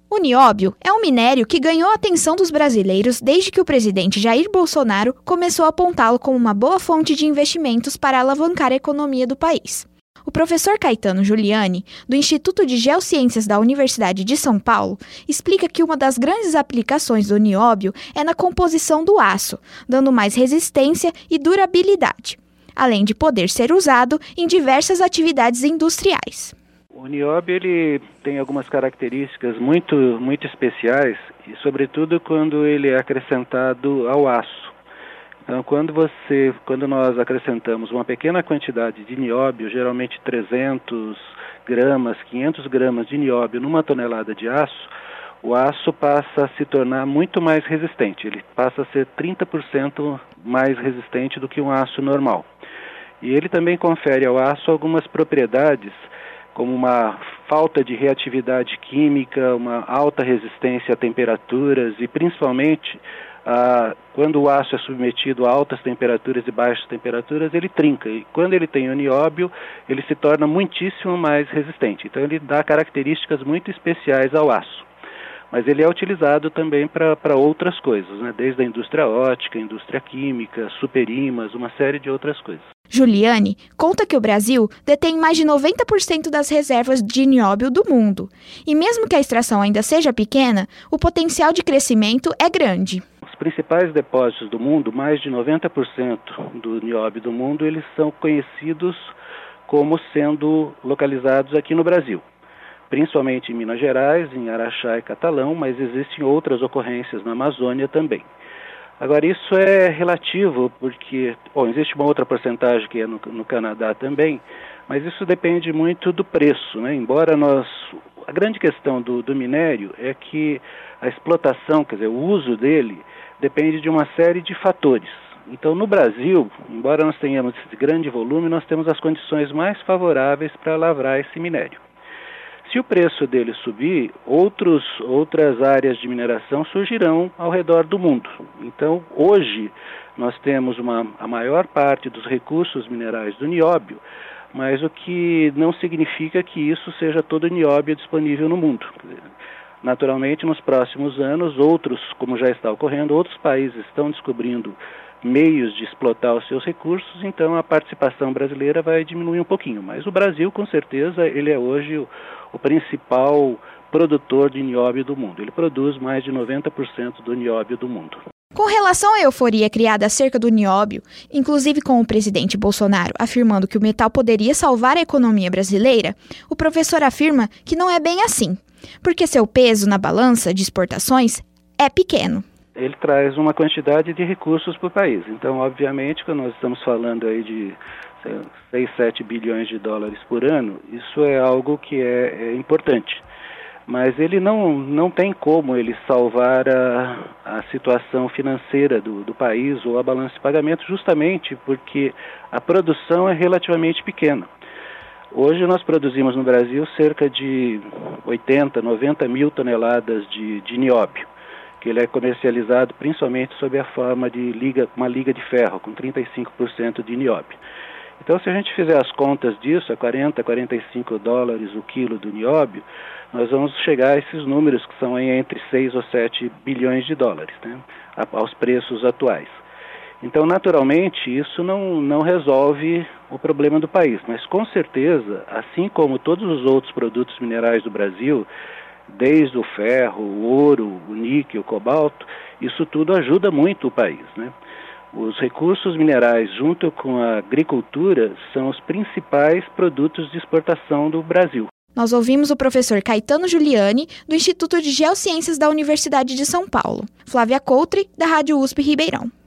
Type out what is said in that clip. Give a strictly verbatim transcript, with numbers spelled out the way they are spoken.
O nióbio é um minério que ganhou a atenção dos brasileiros desde que o presidente Jair Bolsonaro começou a apontá-lo como uma boa fonte de investimentos para alavancar a economia do país. O professor Caetano Giuliani, do Instituto de Geociências da Universidade de São Paulo, explica que uma das grandes aplicações do nióbio é na composição do aço, dando mais resistência e durabilidade, além de poder ser usado em diversas atividades industriais. O nióbio ele tem algumas características muito, muito especiais, e sobretudo quando ele é acrescentado ao aço. Então, quando, você, quando nós acrescentamos uma pequena quantidade de nióbio, geralmente trezentos gramas, quinhentos gramas de nióbio numa tonelada de aço, o aço passa a se tornar muito mais resistente. Ele passa a ser trinta por cento mais resistente do que um aço normal. E ele também confere ao aço algumas propriedades, como uma falta de reatividade química, uma alta resistência a temperaturas e principalmente ah, quando o aço é submetido a altas temperaturas e baixas temperaturas, ele trinca. E quando ele tem o nióbio, ele se torna muitíssimo mais resistente. Então ele dá características muito especiais ao aço. Mas ele é utilizado também para outras coisas, né? Desde a indústria óptica, indústria química, superímãs, uma série de outras coisas. Giuliani conta que o Brasil detém mais de noventa por cento das reservas de nióbio do mundo. E mesmo que a extração ainda seja pequena, o potencial de crescimento é grande. Os principais depósitos do mundo, mais de noventa por cento do nióbio do mundo, eles são conhecidos como sendo localizados aqui no Brasil. Principalmente em Minas Gerais, em Araxá e Catalão, mas existem outras ocorrências na Amazônia também. Agora, isso é relativo, porque, bom, existe uma outra porcentagem que é no, no Canadá também, mas isso depende muito do preço, né? Embora nós, a grande questão do, do minério é que a explotação, quer dizer, o uso dele, depende de uma série de fatores. Então, no Brasil, embora nós tenhamos esse grande volume, nós temos as condições mais favoráveis para lavrar esse minério. Se o preço dele subir, outros, outras áreas de mineração surgirão ao redor do mundo. Então, hoje, nós temos uma, a maior parte dos recursos minerais do nióbio, mas o que não significa que isso seja todo o nióbio disponível no mundo. Naturalmente, nos próximos anos, outros, como já está ocorrendo, outros países estão descobrindo meios de explotar os seus recursos, então a participação brasileira vai diminuir um pouquinho. Mas o Brasil, com certeza, ele é hoje o, o principal produtor de nióbio do mundo. Ele produz mais de noventa por cento do nióbio do mundo. Com relação à euforia criada acerca do nióbio, inclusive com o presidente Bolsonaro afirmando que o metal poderia salvar a economia brasileira, o professor afirma que não é bem assim, porque seu peso na balança de exportações é pequeno. Ele traz uma quantidade de recursos para o país. Então, obviamente, quando nós estamos falando aí de seis, sete bilhões de dólares por ano, isso é algo que é, é importante. Mas ele não, não tem como ele salvar a, a situação financeira do, do país ou a balança de pagamento, justamente porque a produção é relativamente pequena. Hoje nós produzimos no Brasil cerca de oitenta, noventa mil toneladas de, de nióbio, que ele é comercializado principalmente sob a forma de liga, uma liga de ferro, com trinta e cinco por cento de nióbio. Então, se a gente fizer as contas disso, a quarenta, quarenta e cinco dólares o quilo do nióbio, nós vamos chegar a esses números que são aí entre seis ou sete bilhões de dólares, né, aos preços atuais. Então, naturalmente, isso não, não resolve o problema do país, mas com certeza, assim como todos os outros produtos minerais do Brasil, desde o ferro, o ouro, o níquel, o cobalto, isso tudo ajuda muito o país, né? Os recursos minerais, junto com a agricultura, são os principais produtos de exportação do Brasil. Nós ouvimos o professor Caetano Giuliani, do Instituto de Geociências da Universidade de São Paulo. Flávia Coutre, da Rádio U S P Ribeirão.